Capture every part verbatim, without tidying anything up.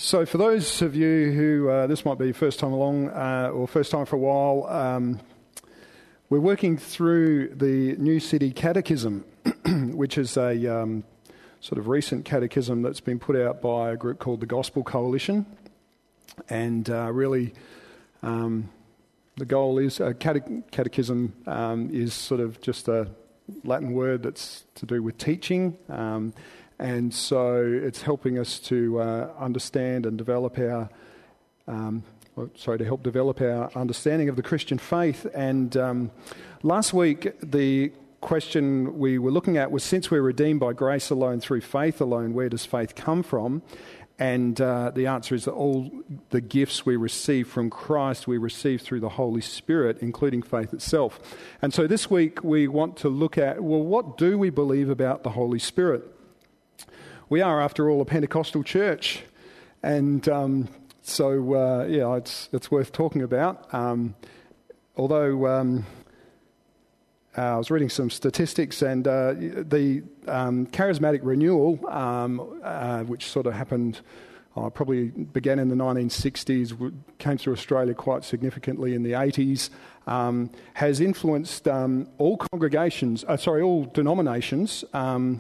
So for those of you who, uh, this might be your first time along uh, or first time for a while, um, we're working through the New City Catechism, which is a um, sort of recent catechism that's been put out by a group called the Gospel Coalition. And uh, really um, the goal is, uh, cate- catechism um, is sort of just a Latin word that's to do with teaching. Um, And so it's helping us to uh, understand and develop our, um, sorry, to help develop our understanding of the Christian faith. And um, last week, the question we were looking at was, since we're redeemed by grace alone, through faith alone, where does faith come from? And uh, the answer is that all the gifts we receive from Christ, we receive through the Holy Spirit, including faith itself. And so this week, we want to look at, well, what do we believe about the Holy Spirit? We are, after all, a Pentecostal church, and um, so uh, yeah, it's it's worth talking about. Um, although um, uh, I was reading some statistics, and uh, the um, charismatic renewal, um, uh, which sort of happened, uh, probably began in the nineteen sixties, came through Australia quite significantly in the eighties, um, has influenced um, all congregations, uh, sorry, all denominations. Um,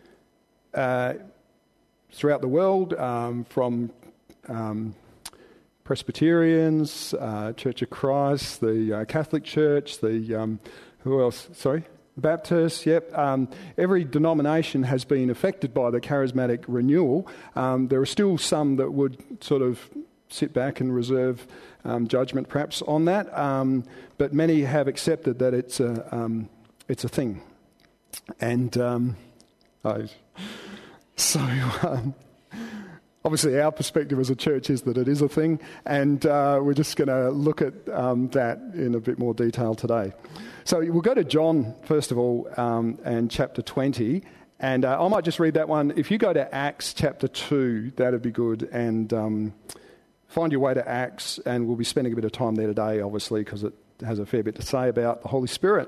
uh, throughout the world, um, from um, Presbyterians, uh, Church of Christ, the uh, Catholic Church, the, um, who else, sorry, Baptists, yep. Um, every denomination has been affected by the charismatic renewal. Um, there are still some that would sort of sit back and reserve um, judgment perhaps on that, um, but many have accepted that it's a, um, it's a thing. And um, oh, So, um, obviously our perspective as a church is that it is a thing, and uh, we're just going to look at um, that in a bit more detail today. So we'll go to John, first of all, um, and chapter twenty, and uh, I might just read that one. If you go to Acts chapter two, that'd be good, and um, find your way to Acts, and we'll be spending a bit of time there today, obviously, because it has a fair bit to say about the Holy Spirit.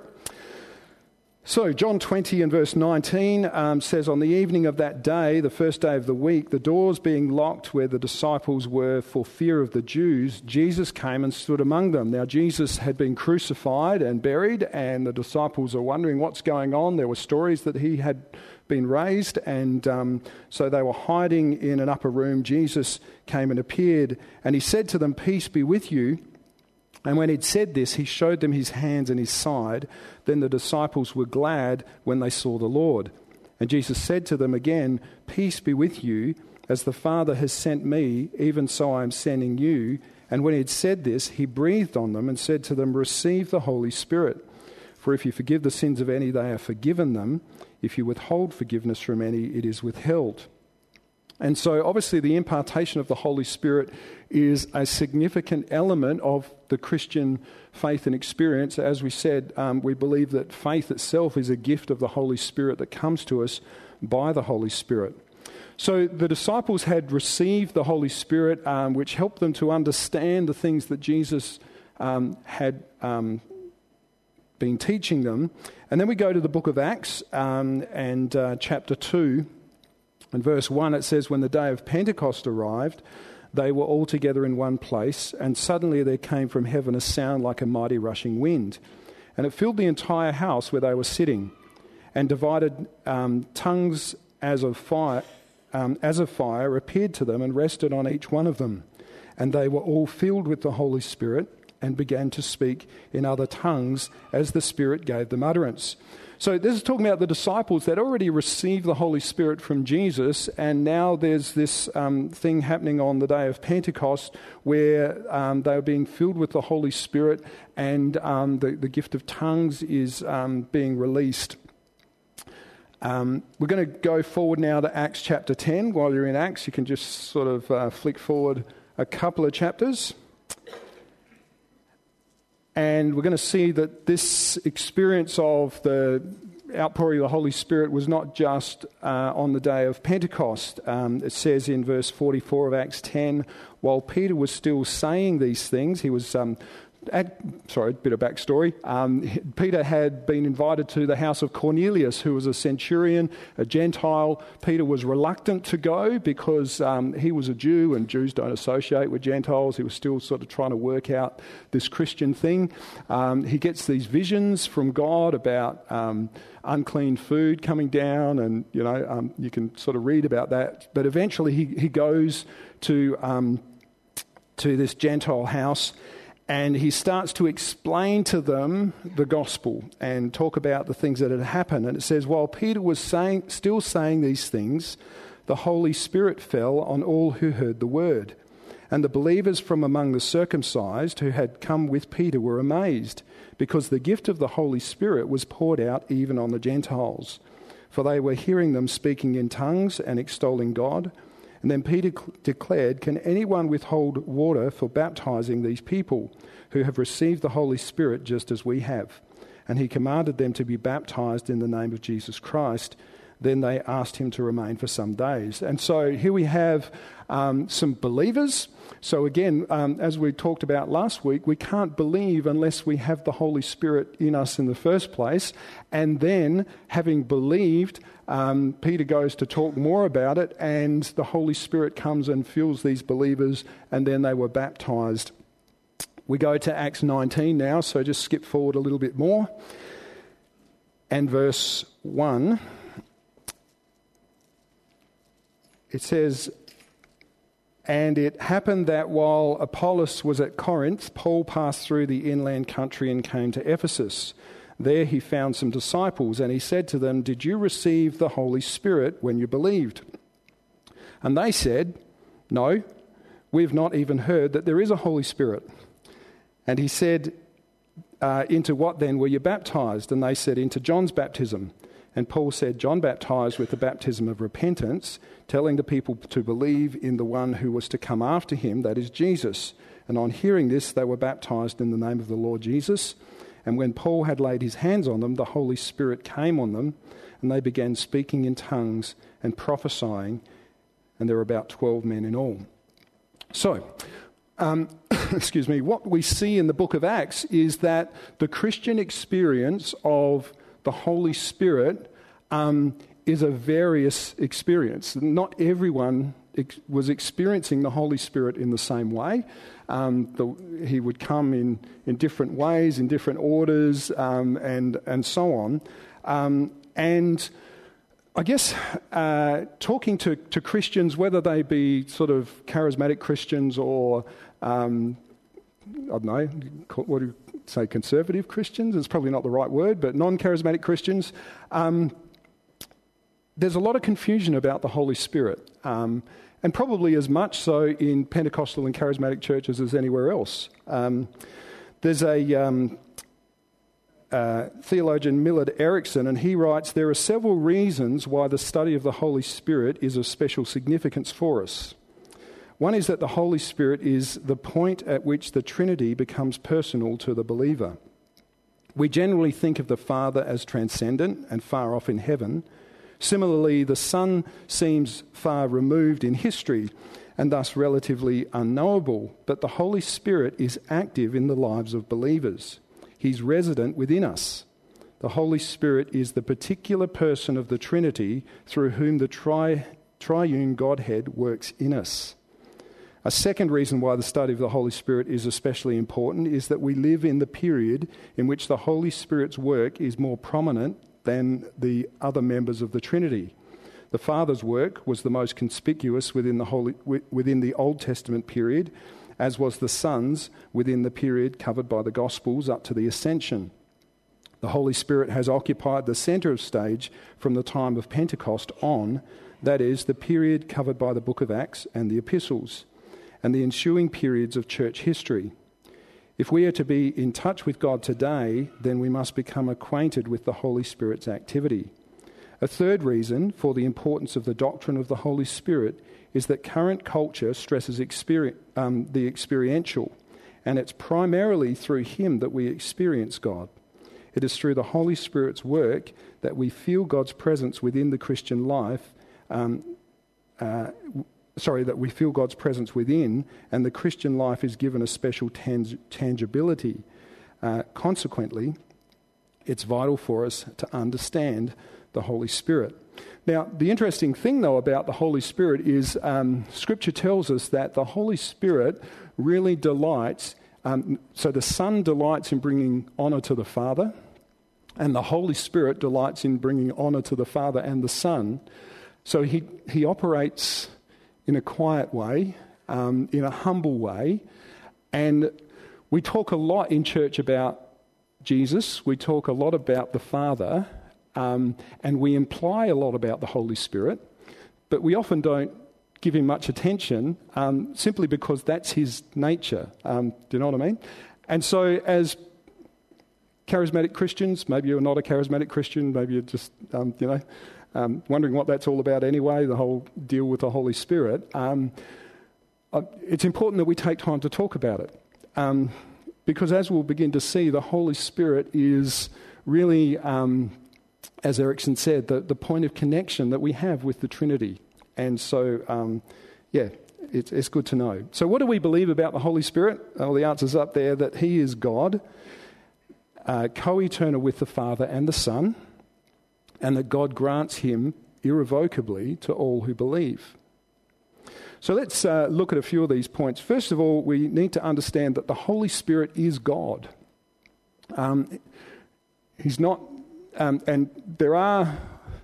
So John twenty and verse nineteen um, says, on the evening of that day, the first day of the week, the doors being locked where the disciples were for fear of the Jews, Jesus came and stood among them. Now Jesus had been crucified and buried, and the disciples are wondering what's going on. There were stories that he had been raised, and um, so they were hiding in an upper room. Jesus came and appeared, and he said to them, "Peace be with you." And when he'd said this, he showed them his hands and his side. Then the disciples were glad when they saw the Lord. And Jesus said to them again, "Peace be with you. As the Father has sent me, even so I am sending you." And when he had said this, he breathed on them and said to them, "Receive the Holy Spirit. For if you forgive the sins of any, they are forgiven them. If you withhold forgiveness from any, it is withheld." And so obviously the impartation of the Holy Spirit is a significant element of the Christian faith and experience. As we said, um, we believe that faith itself is a gift of the Holy Spirit that comes to us by the Holy Spirit. So the disciples had received the Holy Spirit, um, which helped them to understand the things that Jesus um, had um, been teaching them. And then we go to the book of Acts um, and uh, chapter two. In verse one, it says, when the day of Pentecost arrived, they were all together in one place, and suddenly there came from heaven a sound like a mighty rushing wind, and it filled the entire house where they were sitting, and divided um, tongues as of fire, um, as of fire appeared to them and rested on each one of them, and they were all filled with the Holy Spirit and began to speak in other tongues as the Spirit gave them utterance. So this is talking about the disciples that already received the Holy Spirit from Jesus, and now there's this um, thing happening on the day of Pentecost where um, they are being filled with the Holy Spirit, and um, the, the gift of tongues is um, being released. Um, we're going to go forward now to Acts chapter ten. While you're in Acts, you can just sort of uh, flick forward a couple of chapters. And we're going to see that this experience of the outpouring of the Holy Spirit was not just uh, on the day of Pentecost. Um, it says in verse forty-four of Acts ten, while Peter was still saying these things, he was um, Add, sorry, a bit of backstory. Um, Peter had been invited to the house of Cornelius, who was a centurion, a Gentile. Peter was reluctant to go because um, he was a Jew and Jews don't associate with Gentiles. He was still sort of trying to work out this Christian thing. Um, he gets these visions from God about um, unclean food coming down, and you know um, you can sort of read about that. But eventually he, he goes to um, to this Gentile house, and he starts to explain to them the gospel and talk about the things that had happened. And it says, while Peter was saying, still saying these things, the Holy Spirit fell on all who heard the word. And the believers from among the circumcised who had come with Peter were amazed, because the gift of the Holy Spirit was poured out even on the Gentiles. For they were hearing them speaking in tongues and extolling God. And then Peter cl- declared, can anyone withhold water for baptizing these people who have received the Holy Spirit just as we have? And he commanded them to be baptized in the name of Jesus Christ. Then they asked him to remain for some days. And so here we have um, some believers. So again, um, as we talked about last week, we can't believe unless we have the Holy Spirit in us in the first place. And then, having believed, um, Peter goes to talk more about it, and the Holy Spirit comes and fills these believers, and then they were baptized. We go to Acts nineteen now, so just skip forward a little bit more. And verse one, it says, and it happened that while Apollos was at Corinth, Paul passed through the inland country and came to Ephesus. There he found some disciples, and he said to them, did you receive the Holy Spirit when you believed? And they said, no, we've not even heard that there is a Holy Spirit. And he said, uh, into what then were you baptized? And they said, into John's baptism. And Paul said, John baptized with the baptism of repentance, telling the people to believe in the one who was to come after him, that is Jesus. And on hearing this, they were baptized in the name of the Lord Jesus. And when Paul had laid his hands on them, the Holy Spirit came on them, and they began speaking in tongues and prophesying. And there were about twelve men in all. So, um, excuse me, what we see in the book of Acts is that the Christian experience of the Holy Spirit um, is a various experience. Not everyone ex- was experiencing the Holy Spirit in the same way. Um, the, he would come in, in different ways, in different orders, um, and and so on. Um, and I guess uh, talking to, to Christians, whether they be sort of charismatic Christians or um, I don't know, what do you say, conservative Christians? It's probably not the right word, but non-charismatic Christians. Um, there's a lot of confusion about the Holy Spirit, um, and probably as much so in Pentecostal and charismatic churches as anywhere else. Um, there's a um, uh, theologian, Millard Erickson, and he writes, there are several reasons why the study of the Holy Spirit is of special significance for us. One is that the Holy Spirit is the point at which the Trinity becomes personal to the believer. We generally think of the Father as transcendent and far off in heaven. Similarly, the Son seems far removed in history and thus relatively unknowable, but the Holy Spirit is active in the lives of believers. He's resident within us. The Holy Spirit is the particular person of the Trinity through whom the tri- triune Godhead works in us. A second reason why the study of the Holy Spirit is especially important is that we live in the period in which the Holy Spirit's work is more prominent than the other members of the Trinity. The Father's work was the most conspicuous within the Holy, within the Old Testament period, as was the Son's within the period covered by the Gospels up to the Ascension. The Holy Spirit has occupied the centre of stage from the time of Pentecost on, that is, the period covered by the book of Acts and the epistles, and the ensuing periods of church history. If we are to be in touch with God today, then we must become acquainted with the Holy Spirit's activity. A third reason for the importance of the doctrine of the Holy Spirit is that current culture stresses experi- um, the experiential, and it's primarily through Him that we experience God. It is through the Holy Spirit's work that we feel God's presence within the Christian life, um, uh, sorry, that we feel God's presence within, and the Christian life is given a special tang- tangibility. Uh, consequently, it's vital for us to understand the Holy Spirit. Now, the interesting thing, though, about the Holy Spirit is um, Scripture tells us that the Holy Spirit really delights, um, so the Son delights in bringing honour to the Father, and the Holy Spirit delights in bringing honour to the Father and the Son. So he, he operates in a quiet way, um, in a humble way, and we talk a lot in church about Jesus, we talk a lot about the Father, Um, and we imply a lot about the Holy Spirit, but we often don't give him much attention um, simply because that's his nature. Um, do you know what I mean? And so as charismatic Christians, maybe you're not a charismatic Christian, maybe you're just, um, you know, um, wondering what that's all about anyway, the whole deal with the Holy Spirit, um, uh, it's important that we take time to talk about it. Um, because as we'll begin to see, the Holy Spirit is really... Um, as Erickson said, the, the point of connection that we have with the Trinity. And so, um, yeah, it's, it's good to know. So what do we believe about the Holy Spirit? Well, the answer's up there, that he is God, uh, co-eternal with the Father and the Son, and that God grants him irrevocably to all who believe. So let's uh, look at a few of these points. First of all, we need to understand that the Holy Spirit is God. Um, he's not... Um, and there are,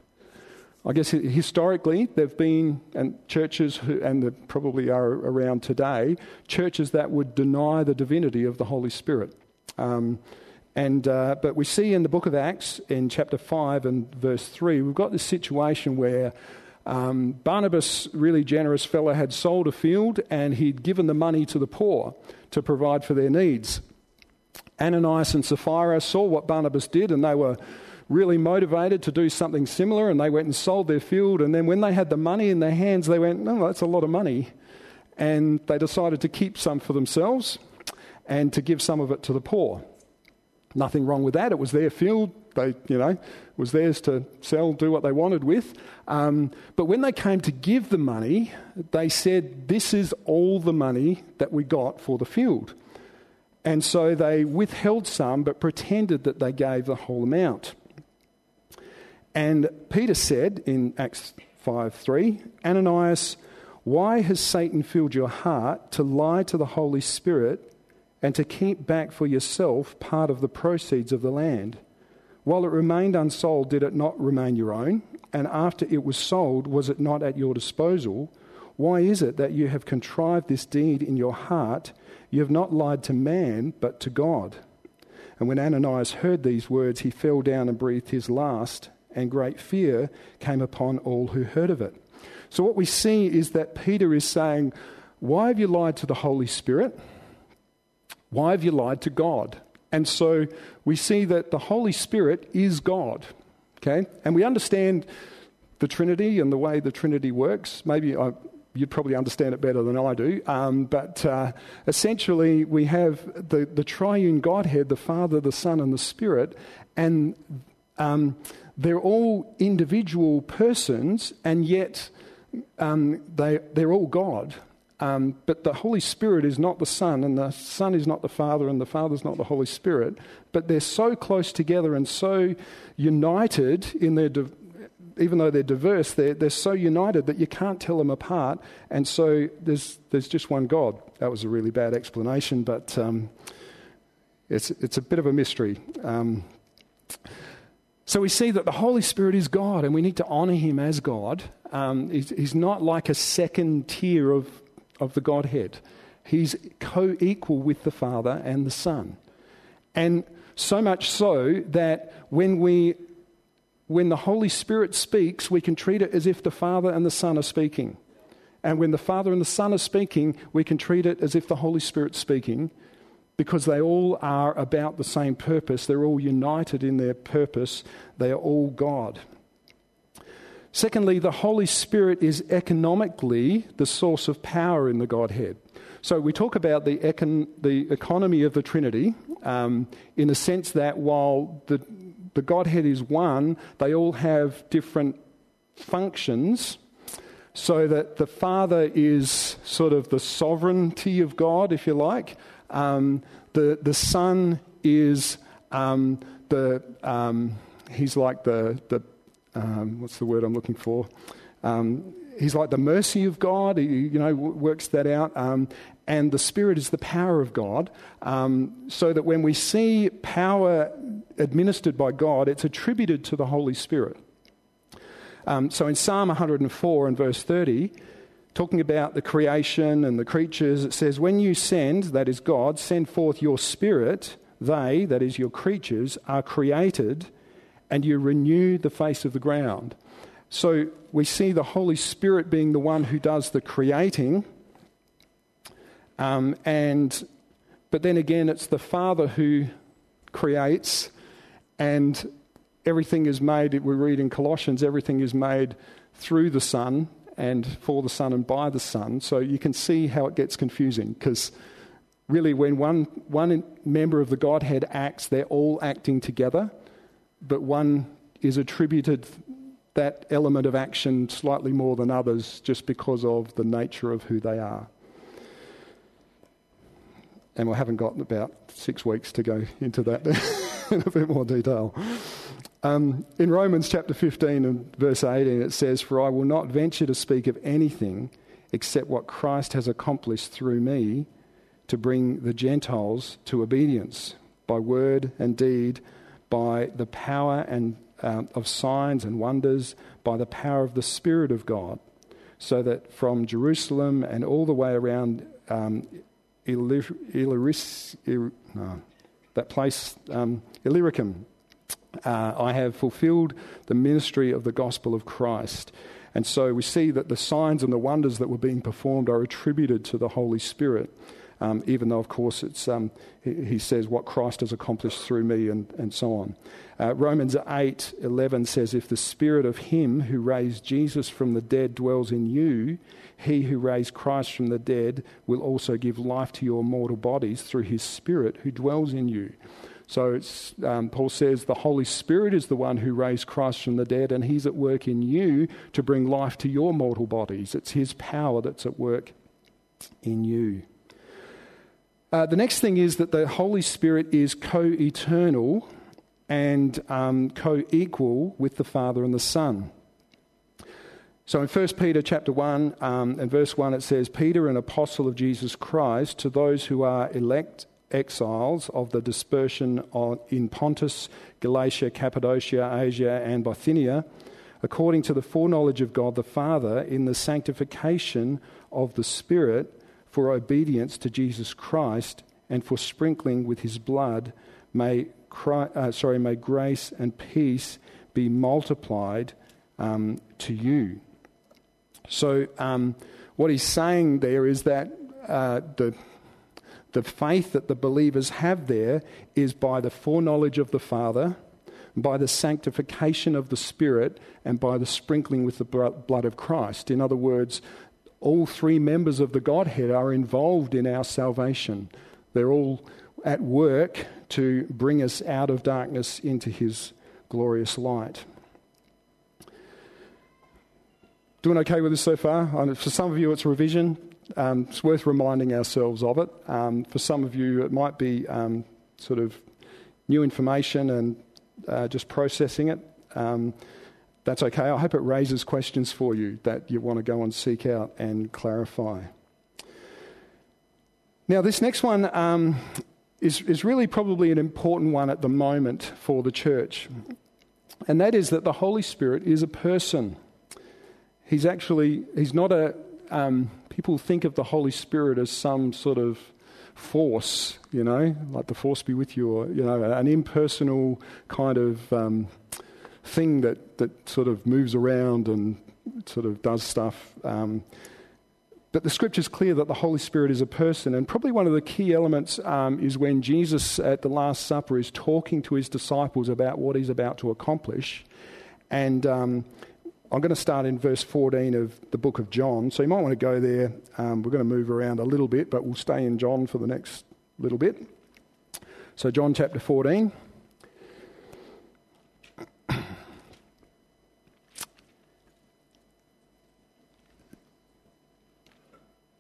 I guess historically, there have been and churches, who, and there probably are around today, churches that would deny the divinity of the Holy Spirit. Um, and uh, but we see in the book of Acts, in chapter five and verse three, we've got this situation where um, Barnabas, really generous fellow, had sold a field and he'd given the money to the poor to provide for their needs. Ananias and Sapphira saw what Barnabas did, and they were really motivated to do something similar, and they went and sold their field, and then when they had the money in their hands, they went, no, that's a lot of money. And they decided to keep some for themselves and to give some of it to the poor. Nothing wrong with that. It was their field. They, you know, it was theirs to sell, do what they wanted with. Um, but when they came to give the money, they said, this is all the money that we got for the field. And so they withheld some, but pretended that they gave the whole amount. And Peter said in Acts five three, Ananias, why has Satan filled your heart to lie to the Holy Spirit and to keep back for yourself part of the proceeds of the land? While it remained unsold, did it not remain your own? And after it was sold, was it not at your disposal? Why is it that you have contrived this deed in your heart? You have not lied to man, but to God. And when Ananias heard these words, he fell down and breathed his last, and great fear came upon all who heard of it. So what we see is that Peter is saying, why have you lied to the Holy Spirit? Why have you lied to God? And so we see that the Holy Spirit is God, okay? And we understand the Trinity and the way the Trinity works. Maybe I, you'd probably understand it better than I do. Um, but uh, essentially we have the, the triune Godhead, the Father, the Son, and the Spirit, and um, they're all individual persons, and yet um, they, they're all God. Um, but the Holy Spirit is not the Son, and the Son is not the Father, and the Father's not the Holy Spirit. But they're so close together and so united in their, di- even though they're diverse, they're, they're so united that you can't tell them apart. And so there's there's just one God. That was a really bad explanation, but um, it's it's a bit of a mystery. Um, So we see that the Holy Spirit is God, and we need to honour him as God. Um, he's, he's not like a second tier of, of the Godhead. He's co-equal with the Father and the Son. And so much so that when we, when the Holy Spirit speaks, we can treat it as if the Father and the Son are speaking. And when the Father and the Son are speaking, we can treat it as if the Holy Spirit's speaking, because they all are about the same purpose. They're all united in their purpose. They are all God. Secondly, the Holy Spirit is economically the source of power in the Godhead. So we talk about the, econ- the economy of the Trinity um, in the sense that while the, the Godhead is one, they all have different functions. so that the Father is sort of the sovereignty of God, if you like. Um, the the Son is um, the um, he's like the the um, what's the word I'm looking for? Um, he's like the mercy of God. He, you know, works that out. Um, and the Spirit is the power of God. Um, so that when we see power administered by God, it's attributed to the Holy Spirit. Um, so in Psalm one hundred four and verse thirty, talking about the creation and the creatures, it says, "When you send, that is God, send forth your Spirit, they, that is your creatures, are created, and you renew the face of the ground." So we see the Holy Spirit being the one who does the creating, um, and but then again, it's the Father who creates, and everything is made, we read in Colossians, everything is made through the Son and for the Son and by the Son. So you can see how it gets confusing, because really when one, one member of the Godhead acts, they're all acting together, but one is attributed that element of action slightly more than others just because of the nature of who they are. And we haven't got about six weeks to go into that in a bit more detail. Um, in Romans chapter fifteen and verse eighteen, it says, "For I will not venture to speak of anything except what Christ has accomplished through me to bring the Gentiles to obedience by word and deed, by the power and um, of signs and wonders, by the power of the Spirit of God, so that from Jerusalem and all the way around um, Illyr- Illyricum, Illyr- no, that place, um, Illyricum, Uh, I have fulfilled the ministry of the gospel of Christ." And so we see that the signs and the wonders that were being performed are attributed to the Holy Spirit, um, even though, of course, it's um, he, he says what Christ has accomplished through me and, and so on. Uh, Romans eight eleven says, "If the Spirit of him who raised Jesus from the dead dwells in you, he who raised Christ from the dead will also give life to your mortal bodies through his Spirit who dwells in you." So it's, um, Paul says the Holy Spirit is the one who raised Christ from the dead, and he's at work in you to bring life to your mortal bodies. It's his power that's at work in you. Uh, the next thing is that the Holy Spirit is co-eternal and um, co-equal with the Father and the Son. So in First Peter chapter one um, and verse one, it says, "Peter, an apostle of Jesus Christ, to those who are elect exiles of the dispersion on, in Pontus, Galatia, Cappadocia, Asia and Bithynia, according to the foreknowledge of God the Father, in the sanctification of the Spirit, for obedience to Jesus Christ and for sprinkling with his blood, may Christ, uh, sorry, may grace and peace be multiplied um, to you." So um, what he's saying there is that uh, the The faith that the believers have there is by the foreknowledge of the Father, by the sanctification of the Spirit, and by the sprinkling with the blood of Christ. In other words, all three members of the Godhead are involved in our salvation. They're all at work to bring us out of darkness into his glorious light. Doing okay with this so far? For some of you it's revision. Um, it's worth reminding ourselves of it. Um, for some of you, it might be um, sort of new information and uh, just processing it. Um, that's okay. I hope it raises questions for you that you want to go and seek out and clarify. Now, this next one um, is, is really probably an important one at the moment for the church, and that is that the Holy Spirit is a person. He's actually, he's not a... Um, People think of the Holy Spirit as some sort of force, you know, like the force be with you, or, you know, an impersonal kind of um, thing that, that sort of moves around and sort of does stuff. Um, but the Scripture's clear that the Holy Spirit is a person, and probably one of the key elements um, is when Jesus at the Last Supper is talking to his disciples about what he's about to accomplish. And um I'm going to start in verse fourteen of the book of John, so you might want to go there. Um, we're going to move around a little bit, but we'll stay in John for the next little bit. So John chapter fourteen.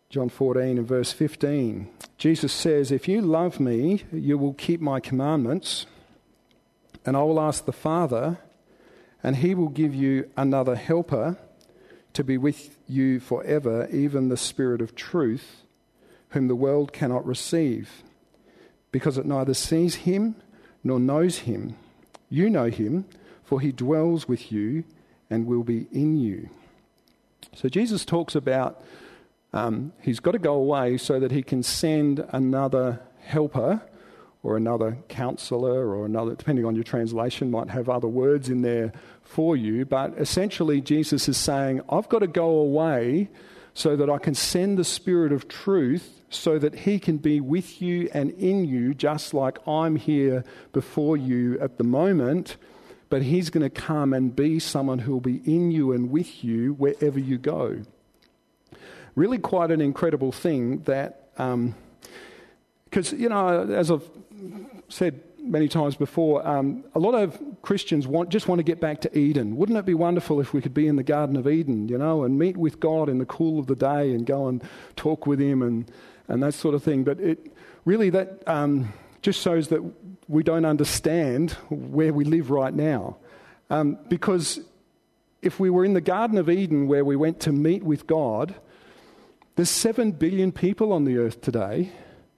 John fourteen and verse fifteen. Jesus says, "If you love me, you will keep my commandments, and I will ask the Father, and he will give you another helper to be with you forever, even the Spirit of truth, whom the world cannot receive, because it neither sees him nor knows him. You know him, for he dwells with you and will be in you." So Jesus talks about um, he's got to go away so that he can send another helper or another counselor or another, depending on your translation, might have other words in there for you. But essentially Jesus is saying, I've got to go away so that I can send the Spirit of truth so that he can be with you and in you, just like I'm here before you at the moment. But he's going to come and be someone who will be in you and with you wherever you go. Really quite an incredible thing that, um, because, you know, as I've said many times before, um, a lot of Christians want just want to get back to Eden. Wouldn't it be wonderful if we could be in the Garden of Eden, you know, and meet with God in the cool of the day and go and talk with him and, and that sort of thing. But it really that um, just shows that we don't understand where we live right now. Um, because if we were in the Garden of Eden where we went to meet with God, there's seven billion people on the earth today.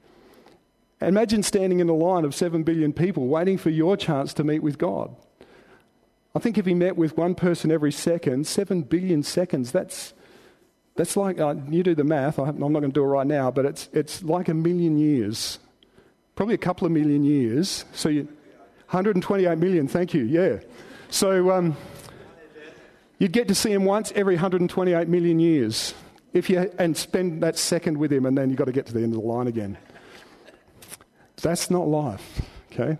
Imagine standing in a line of seven billion people waiting for your chance to meet with God. I think if he met with one person every second, seven billion seconds, that's that's like, uh, you do the math, I'm not going to do it right now, but it's it's like a million years. Probably a couple of million years. So you, one hundred twenty-eight million, thank you, yeah. So um, you'd get to see him once every one hundred twenty-eight million years. If you and spend that second with him, and then you've got to get to the end of the line again. That's not life, okay?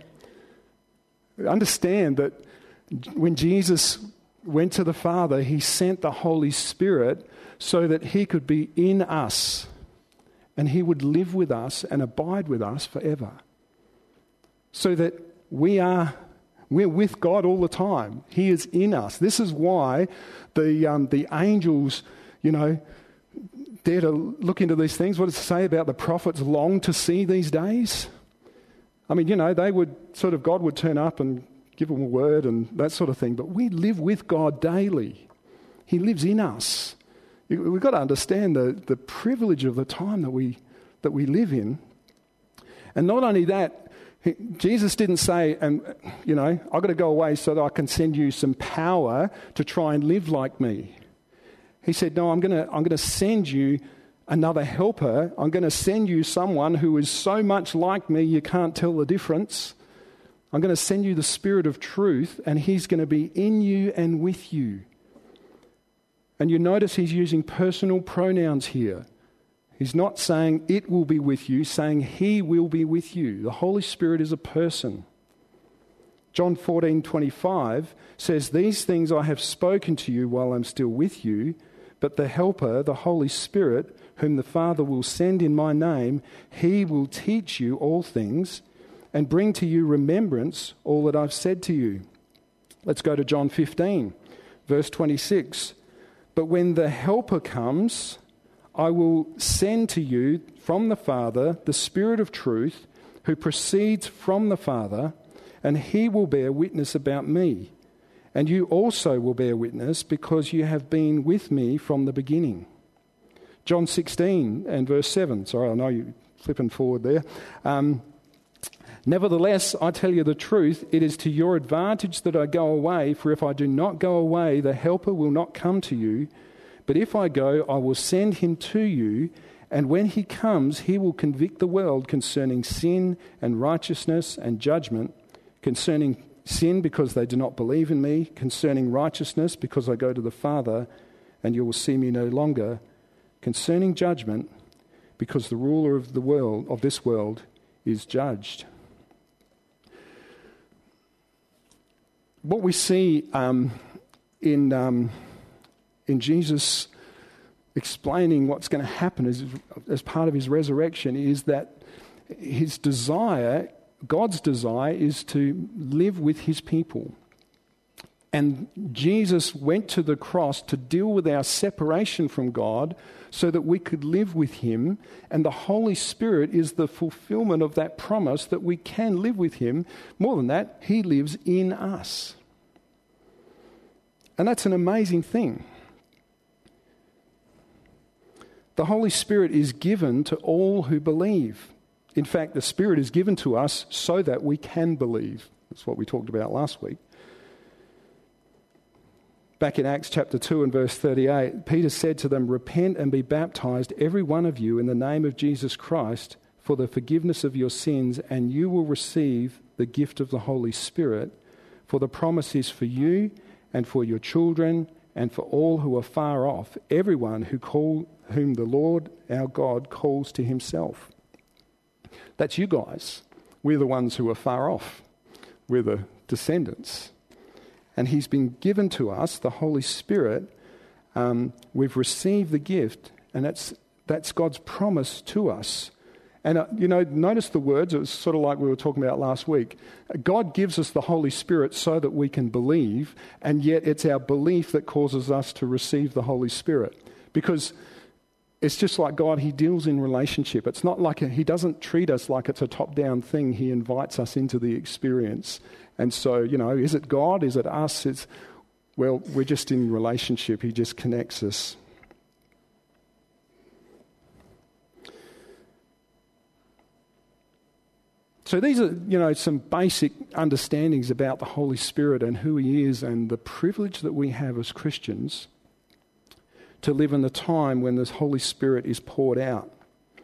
Understand that when Jesus went to the Father, he sent the Holy Spirit so that he could be in us and he would live with us and abide with us forever. So that we are, we're with God all the time. He is in us. This is why the um, the angels, you know, dare to look into these things. What does it say about the prophets long to see these days? I mean, you know, they would sort of, God would turn up and give them a word and that sort of thing. But we live with God daily. He lives in us. We've got to understand the, the privilege of the time that we that we live in. And not only that, he, Jesus didn't say, and you know, I've got to go away so that I can send you some power to try and live like me. He said, no, I'm going to I'm going to send you another helper. I'm going to send you someone who is so much like me you can't tell the difference. I'm going to send you the Spirit of truth, and he's going to be in you and with you. And you notice he's using personal pronouns here. He's not saying it will be with you, saying he will be with you. The Holy Spirit is a person. John fourteen twenty-five says, "These things I have spoken to you while I'm still with you, but the Helper, the Holy Spirit, whom the Father will send in my name, he will teach you all things and bring to you remembrance all that I've said to you." Let's go to John fifteen, verse twenty-six. "But when the Helper comes, I will send to you from the Father the Spirit of truth, who proceeds from the Father, and he will bear witness about me. And you also will bear witness, because you have been with me from the beginning." John sixteen and verse seven. Sorry, I know you're flipping forward there. Um, "Nevertheless, I tell you the truth, it is to your advantage that I go away, for if I do not go away, the Helper will not come to you. But if I go, I will send him to you, and when he comes, he will convict the world concerning sin and righteousness and judgment, concerning sin because they do not believe in me, concerning righteousness because I go to the Father, and you will see me no longer, concerning judgment because the ruler of the world, of this world, is judged." What we see um, in um, in Jesus explaining what's going to happen as, as part of his resurrection is that his desire, God's desire, is to live with his people. And Jesus went to the cross to deal with our separation from God so that we could live with him. And the Holy Spirit is the fulfillment of that promise that we can live with him. More than that, he lives in us. And that's an amazing thing. The Holy Spirit is given to all who believe. In fact, the Spirit is given to us so that we can believe. That's what we talked about last week. Back in Acts chapter two and verse thirty-eight, Peter said to them, "Repent and be baptized, every one of you, in the name of Jesus Christ, for the forgiveness of your sins, and you will receive the gift of the Holy Spirit. For the promise is for you and for your children and for all who are far off, everyone who call, whom the Lord our God calls to himself." That's you guys. We're the ones who are far off. We're the descendants. And he's been given to us, the Holy Spirit. Um, we've received the gift, and that's that's God's promise to us. And, uh, you know, notice the words. It was sort of like we were talking about last week. God gives us the Holy Spirit so that we can believe, and yet it's our belief that causes us to receive the Holy Spirit. Because it's just like God, he deals in relationship. It's not like a, he doesn't treat us like it's a top-down thing. He invites us into the experience. And so, you know, is it God? Is it us? It's, well, we're just in relationship. He just connects us. So these are, you know, some basic understandings about the Holy Spirit and who he is and the privilege that we have as Christians to live in the time when this Holy Spirit is poured out.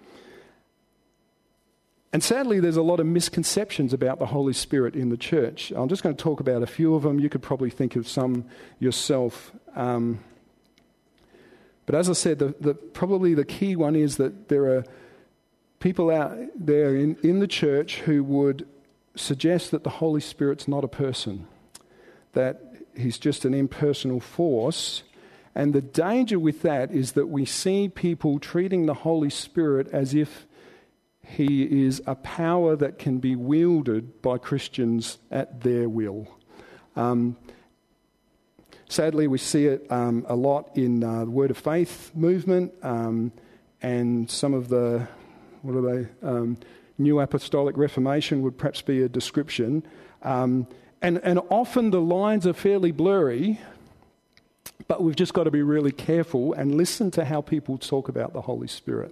And sadly, there's a lot of misconceptions about the Holy Spirit in the church. I'm just going to talk about a few of them. You could probably think of some yourself. Um, but as I said, the, the, probably the key one is that there are people out there in, in the church who would suggest that the Holy Spirit's not a person, that he's just an impersonal force. And the danger with that is that we see people treating the Holy Spirit as if he is a power that can be wielded by Christians at their will. Um, sadly, we see it um, a lot in uh, the Word of Faith movement um, and some of the, what are they, um, New Apostolic Reformation would perhaps be a description. Um, and, and often the lines are fairly blurry, but we've just got to be really careful and listen to how people talk about the Holy Spirit.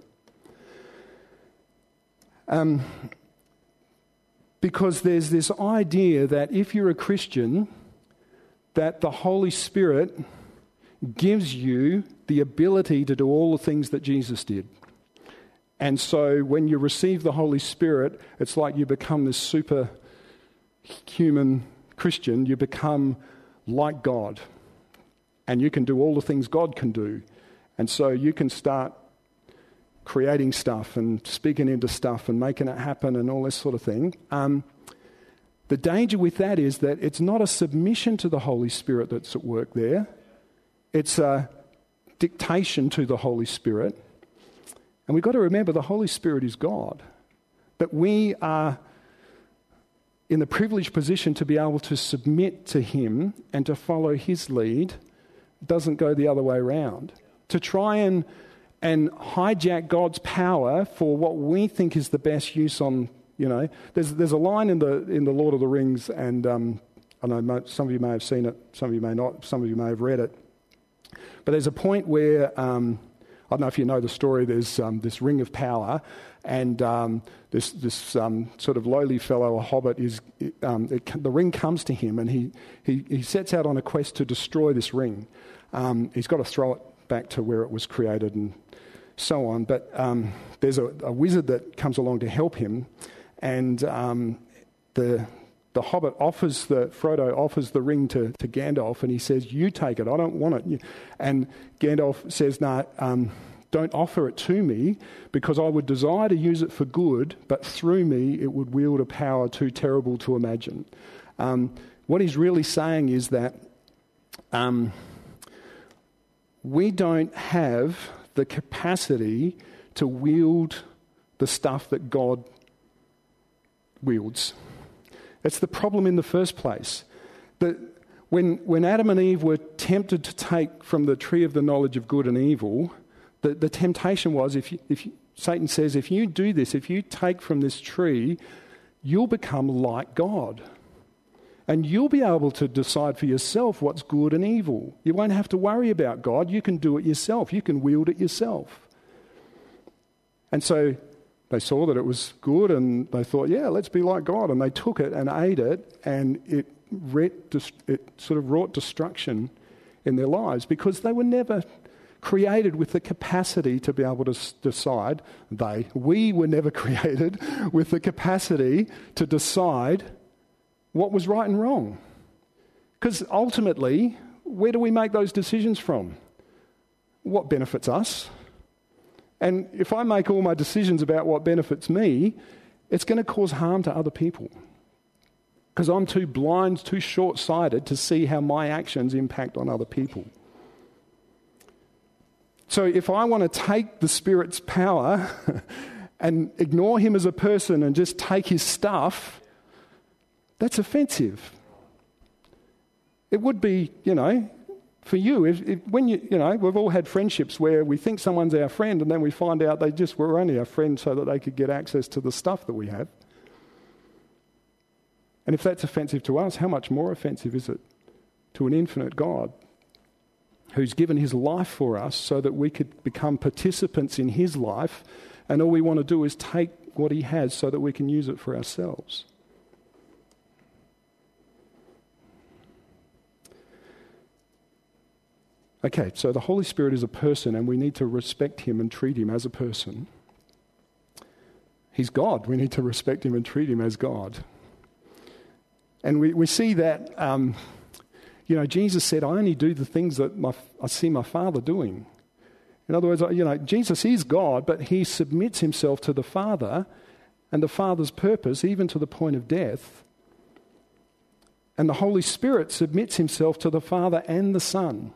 Um, because there's this idea that if you're a Christian, that the Holy Spirit gives you the ability to do all the things that Jesus did. And so when you receive the Holy Spirit, it's like you become this superhuman Christian. You become like God. And you can do all the things God can do. And so you can start creating stuff and speaking into stuff and making it happen and all this sort of thing. Um, the danger with that is that it's not a submission to the Holy Spirit that's at work there. It's a dictation to the Holy Spirit. And we've got to remember the Holy Spirit is God. That we are in the privileged position to be able to submit to him and to follow his lead. It doesn't go the other way around. To try and and hijack God's power for what we think is the best use on, you know, there's there's a line in the in the Lord of the Rings, and um, I know some of you may have seen it, some of you may not, some of you may have read it. But there's a point where, um, I don't know if you know the story, there's um, this ring of power, and um, this this um, sort of lowly fellow, a hobbit, is um, it, the ring comes to him, and he, he, he sets out on a quest to destroy this ring. Um, he's got to throw it back to where it was created and so on. But um, there's a, a wizard that comes along to help him, and um, the the hobbit offers the Frodo offers the ring to, to Gandalf, and he says, "You take it. I don't want it." And Gandalf says, "No, um, don't offer it to me, because I would desire to use it for good, but through me it would wield a power too terrible to imagine." Um, what he's really saying is that um, we don't have the capacity to wield the stuff that God wields. That's the problem in the first place. That When, when Adam and Eve were tempted to take from the tree of the knowledge of good and evil, the, the temptation was, if, you, if you, Satan says, if you do this, if you take from this tree, you'll become like God. And you'll be able to decide for yourself what's good and evil. You won't have to worry about God. You can do it yourself. You can wield it yourself. And so they saw that it was good and they thought, yeah, let's be like God. And they took it and ate it, and it, it sort of wrought destruction in their lives because they were never created with the capacity to be able to decide. They, we were never created with the capacity to decide what was right and wrong. Because ultimately, where do we make those decisions from? What benefits us? And if I make all my decisions about what benefits me, it's going to cause harm to other people. Because I'm too blind, too short-sighted to see how my actions impact on other people. So if I want to take the Spirit's power and ignore him as a person and just take his stuff, that's offensive. It would be, you know, for you, if, if when you, you know, we've all had friendships where we think someone's our friend and then we find out they just were only our friend so that they could get access to the stuff that we have. And if that's offensive to us, how much more offensive is it to an infinite God who's given his life for us so that we could become participants in his life, and all we want to do is take what he has so that we can use it for ourselves? Okay, so the Holy Spirit is a person and we need to respect him and treat him as a person. He's God. We need to respect him and treat him as God. And we, we see that, um, you know, Jesus said, I only do the things that my, I see my Father doing. In other words, you know, Jesus is God, but he submits himself to the Father and the Father's purpose, even to the point of death. And the Holy Spirit submits himself to the Father and the Son.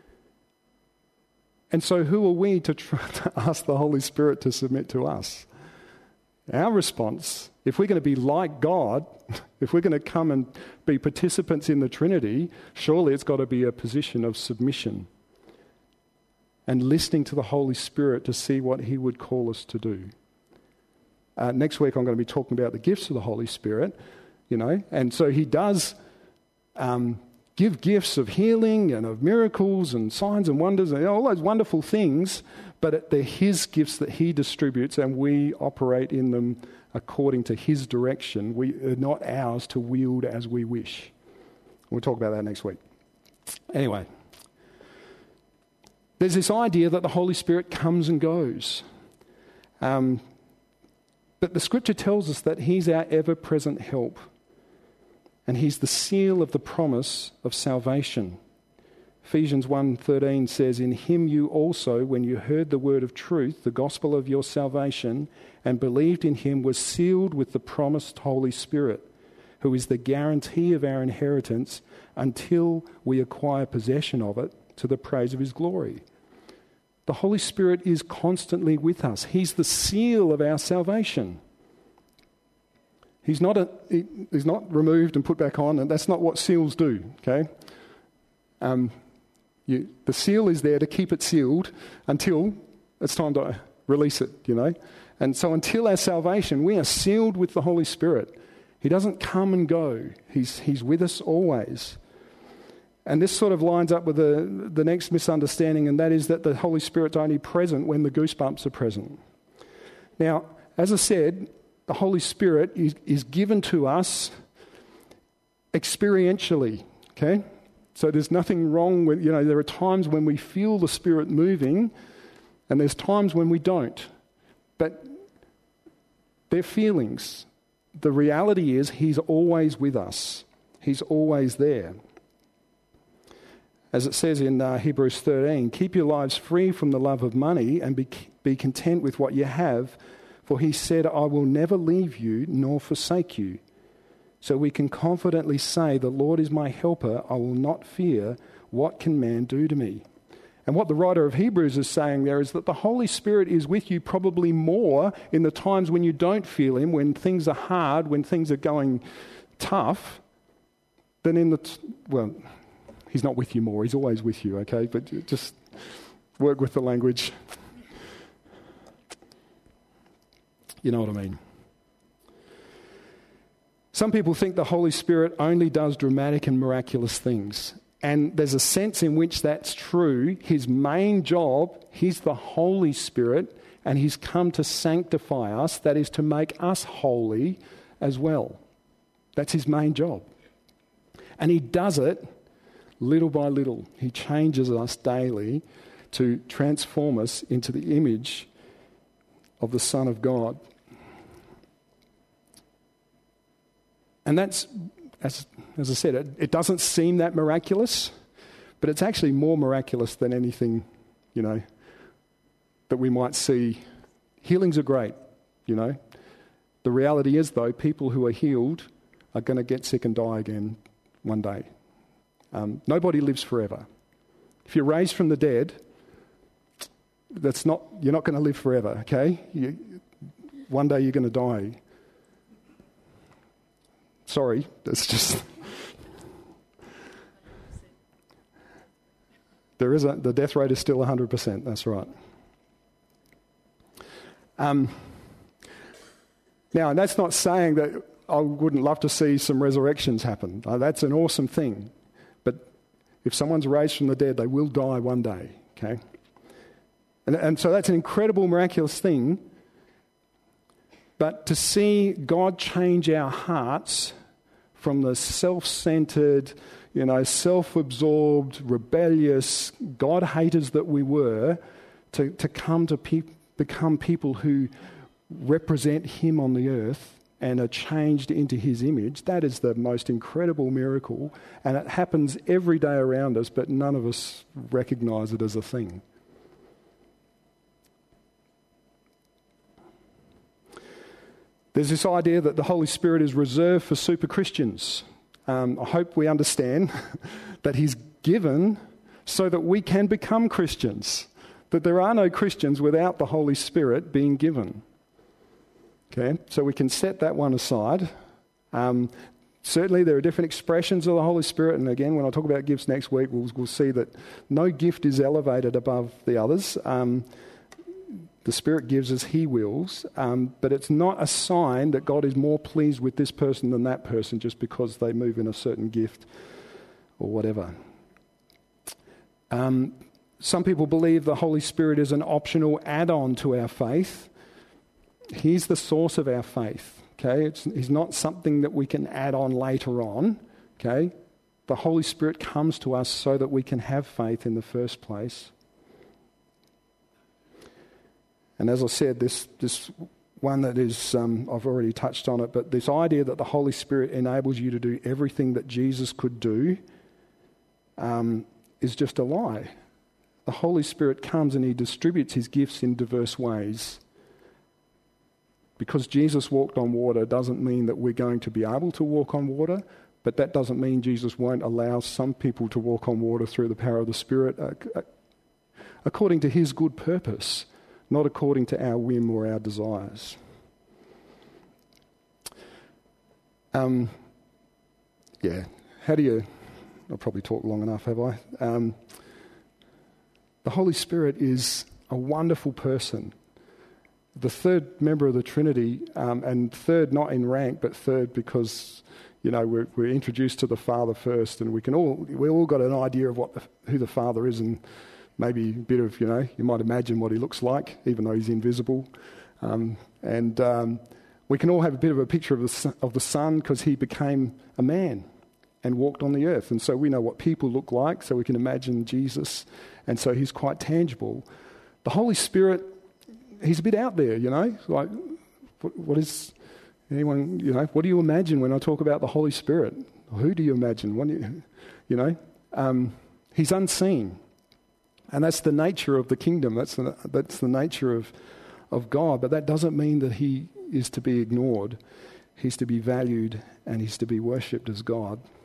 And so who are we to try to ask the Holy Spirit to submit to us? Our response, if we're going to be like God, if we're going to come and be participants in the Trinity, surely it's got to be a position of submission and listening to the Holy Spirit to see what he would call us to do. Uh, next week I'm going to be talking about the gifts of the Holy Spirit, you know, and so he does um, give gifts of healing and of miracles and signs and wonders and all those wonderful things, but they're his gifts that he distributes and we operate in them according to his direction. We are not ours to wield as we wish. We'll talk about that next week. Anyway, there's this idea that the Holy Spirit comes and goes. Um, but the scripture tells us that he's our ever-present help. And he's the seal of the promise of salvation. Ephesians one thirteen says, in him you also, when you heard the word of truth, the gospel of your salvation, and believed in him, were sealed with the promised Holy Spirit, who is the guarantee of our inheritance until we acquire possession of it to the praise of his glory. The Holy Spirit is constantly with us. He's the seal of our salvation. He's not a, he, he's not removed and put back on, and that's not what seals do, okay? Um, you, the seal is there to keep it sealed until it's time to release it, you know? And so until our salvation, we are sealed with the Holy Spirit. He doesn't come and go. He's, he's with us always. And this sort of lines up with the, the next misunderstanding, and that is that the Holy Spirit's only present when the goosebumps are present. Now, as I said, the Holy Spirit is, is given to us experientially, okay? So there's nothing wrong with, you know, there are times when we feel the Spirit moving and there's times when we don't. But they're feelings. The reality is he's always with us. He's always there. As it says in uh, Hebrews thirteen, keep your lives free from the love of money and be, be content with what you have. For he said, I will never leave you nor forsake you. So we can confidently say, the Lord is my helper. I will not fear. What can man do to me? And what the writer of Hebrews is saying there is that the Holy Spirit is with you probably more in the times when you don't feel him, when things are hard, when things are going tough, than in the, t- well, He's not with you more. He's always with you, okay? But just work with the language. You know what I mean? Some people think the Holy Spirit only does dramatic and miraculous things. And there's a sense in which that's true. His main job, he's the Holy Spirit, and he's come to sanctify us, that is to make us holy as well. That's his main job. And he does it little by little. He changes us daily to transform us into the image of the Son of God. And that's, as, as I said, it, it doesn't seem that miraculous, but it's actually more miraculous than anything, you know, that we might see. Healings are great, you know. The reality is, though, people who are healed are going to get sick and die again one day. Um, nobody lives forever. If you're raised from the dead, that's not, you're not going to live forever, okay? You, one day you're going to die. Sorry, that's just... there is a, the death rate is still one hundred percent, that's right. Um, now, that's not saying that I wouldn't love to see some resurrections happen. Uh, that's an awesome thing. But if someone's raised from the dead, they will die one day, okay? And, and so that's an incredible, miraculous thing. But to see God change our hearts from the self-centered, you know, self-absorbed, rebellious God-haters that we were, to, to come to pe- become people who represent him on the earth and are changed into his image, that is the most incredible miracle. And it happens every day around us, but none of us recognize it as a thing. There's this idea that the Holy Spirit is reserved for super Christians. Um, I hope we understand that he's given so that we can become Christians. That there are no Christians without the Holy Spirit being given. Okay, so we can set that one aside. Um, certainly there are different expressions of the Holy Spirit, and again, when I talk about gifts next week, we'll, we'll see that no gift is elevated above the others. Um, the Spirit gives as he wills, um, but it's not a sign that God is more pleased with this person than that person just because they move in a certain gift or whatever. Um, some people believe the Holy Spirit is an optional add-on to our faith. He's the source of our faith, okay? It's, he's not something that we can add on later on, okay? The Holy Spirit comes to us so that we can have faith in the first place. And as I said, this this one that is, um, I've already touched on it, but this idea that the Holy Spirit enables you to do everything that Jesus could do um, is just a lie. The Holy Spirit comes and he distributes his gifts in diverse ways. Because Jesus walked on water doesn't mean that we're going to be able to walk on water, but that doesn't mean Jesus won't allow some people to walk on water through the power of the Spirit uh, according to his good purpose, not according to our whim or our desires. Um, yeah, how do you... I'll probably talk long enough, have I? Um, the Holy Spirit is a wonderful person. The third member of the Trinity, um, and third not in rank, but third because, you know, we're, we're introduced to the Father first, and we can all we all got an idea of what the, who the Father is, and maybe a bit of, you know, you might imagine what he looks like, even though he's invisible, um, and um, we can all have a bit of a picture of the of the Son because he became a man and walked on the earth, and so we know what people look like, so we can imagine Jesus, and so he's quite tangible. The Holy Spirit, he's a bit out there, you know, like, what, what is, anyone, you know, what do you imagine when I talk about the Holy Spirit? Who do you imagine? What do you, you know, um, he's unseen. And that's the nature of the kingdom. That's the, that's the nature of, of God. But that doesn't mean that he is to be ignored. He's to be valued and he's to be worshipped as God.